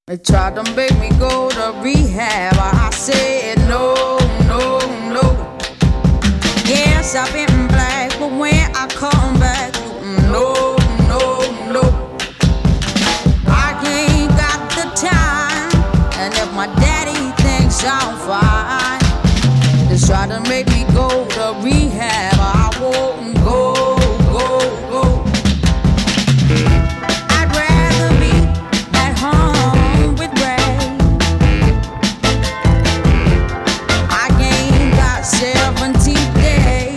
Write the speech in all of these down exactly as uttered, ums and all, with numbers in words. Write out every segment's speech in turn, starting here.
They tried to make me go to rehab. I said no, no, no. Yes, I've been black, but when I come back, no, no, no. I ain't got the time, and if my daddy thinks I'm fine, they try to make me go to rehab. I won't go, go, go. I'd rather be at home with Ray. I ain't got seventy days.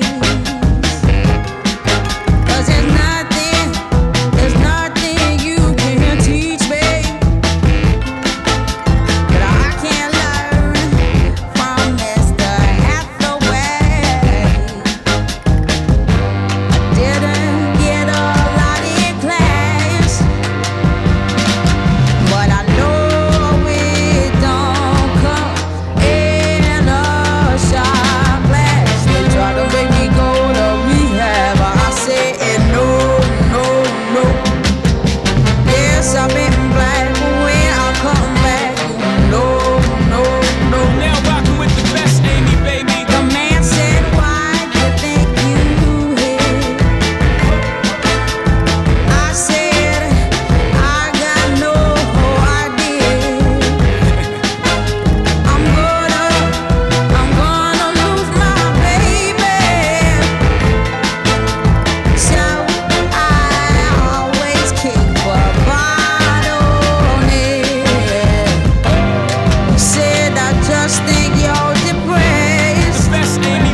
Cause there's nothing, there's nothing you can teach me that I can't learn from Mister Hathaway. I didn't get a lot in class, but I know it don't come in a shot glass. They try to make me go to rehab, but I said no, no, no. Yes, I've been black, but when I come back, no, no, no. Now rockin' with the best, Amy, baby. The man said, why you think you hit? I said, I got no idea. I'm gonna, I'm gonna lose my baby. So I always keep a bottle near. He said, I just think you're depressed. Best, Amy.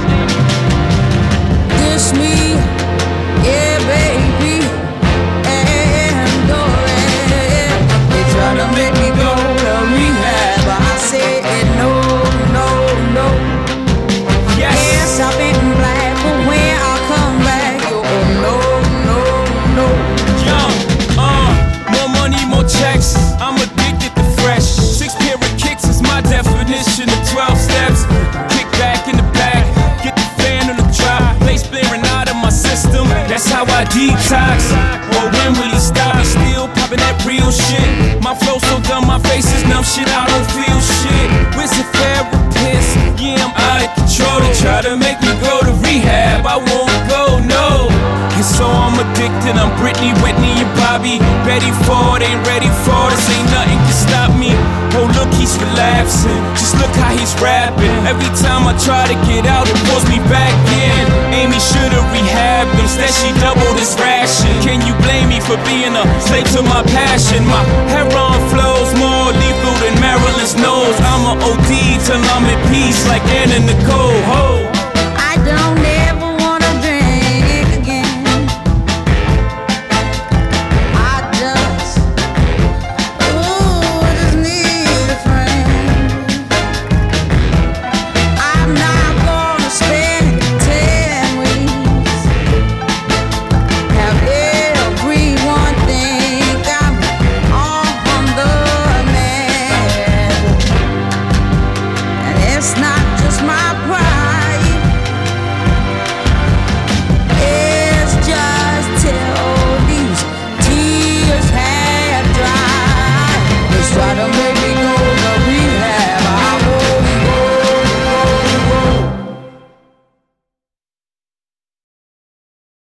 Dish me, yeah, baby, and go ahead. They try to make me go to rehab, but I said no, no, no. Yes. Yes, I've been black, but when I come back, you oh no, no, no. Young, uh, more money, more checks. I'm addicted to fresh. Six pair of kicks is my definition of twelve steps. Kick back in the back, get the fan on the drop. Bass blaring out of my system. That's how I detox. Well, when will he stop? He still popping that real shit. My flow so dumb, my face is numb. Shit, I don't feel shit. Where's the therapist? Yeah, I'm out of control. They try to make me go to rehab. I won't go, no. And so I'm addicted, I'm Britney, Whitney, and Bobby. Ready for it, ain't ready for this, ain't nothing can stop me. Oh look, he's relapsing, just look how he's rapping. Every time I try to get out, it pulls me back in. Amy should've rehabbed, instead she doubled his ration. Can you blame me for being a slave to my passion? My heroin flows more lethal than Marilyn's nose. I'm a O D till I'm at peace like Anna Nicole.